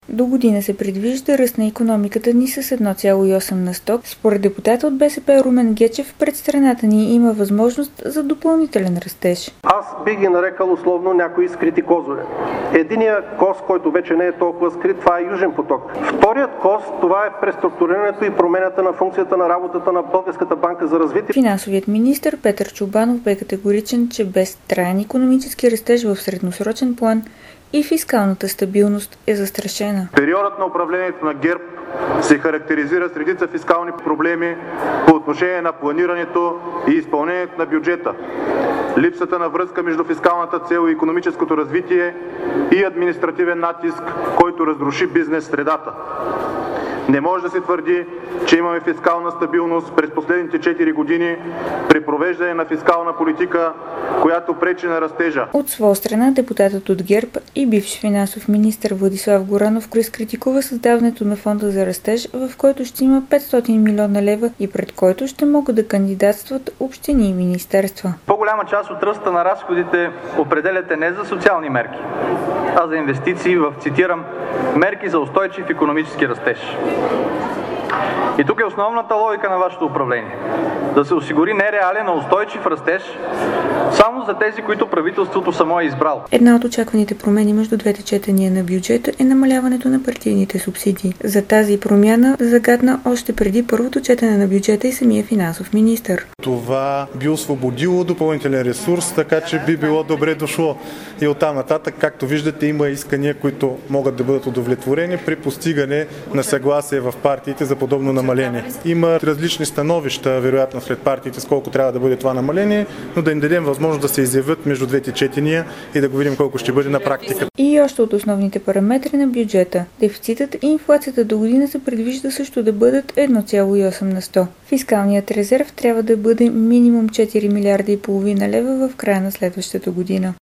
До година се предвижда ръст на икономиката ни с 1,8 на 100. Според депутата от БСП Румен Гечев, пред страната ни има възможност за допълнителен растеж. Аз бих ги нарекал условно някои скрити козове. Единият коз, който вече не е толкова скрит, това е Южен поток. Вторият коз, това е преструктурирането и промената на функцията на работата на Българската банка за развитие. Финансовият министър Петър Чобанов бе категоричен, че без траен икономически растеж в средносрочен план и фискалната стабилност е застрашена. Периодът на управлението на ГЕРБ се характеризира с редица фискални проблеми по отношение на планирането и изпълнението на бюджета, липсата на връзка между фискалната цел и икономическото развитие и административен натиск, който разруши бизнес средата. Не може да се твърди, че имаме фискална стабилност през последните 4 години при провеждане на фискална политика, която пречи на растежа. От своя страна депутатът от ГЕРБ и бивш финансов министър Владислав Горанов критикува създаването на фонда за растеж, в който ще има 500 милиона лева и пред който ще могат да кандидатстват общини и министерства. По-голяма част от ръста на разходите определяте не за социални мерки, а за инвестиции в, цитирам, мерки за устойчив икономически растеж. И тук е основната логика на вашето управление. Да се осигури нереален, а устойчив растеж само за тези, които правителството само е избрало. Една от очакваните промени между двете четения на бюджета е намаляването на партийните субсидии. За тази промяна загадна още преди първото четене на бюджета и самия финансов министър. Това би освободило допълнителен ресурс, така че би било добре дошло. И оттам нататък, както виждате, има искания, които могат да бъдат удовлетворени при постигане на съгласие в партиите за подобно намаление. Има различни становища, вероятно, след партиите, сколко трябва да бъде това намаление, но да им дадем възможност да се изявят между двете четения и да го видим колко ще бъде на практика. И още от основните параметри на бюджета. Дефицитът и инфлацията до година се предвижда също да бъдат 1,8 на 100. Фискалният резерв трябва да бъде минимум 4 милиарда и половина лева в края на следващата година.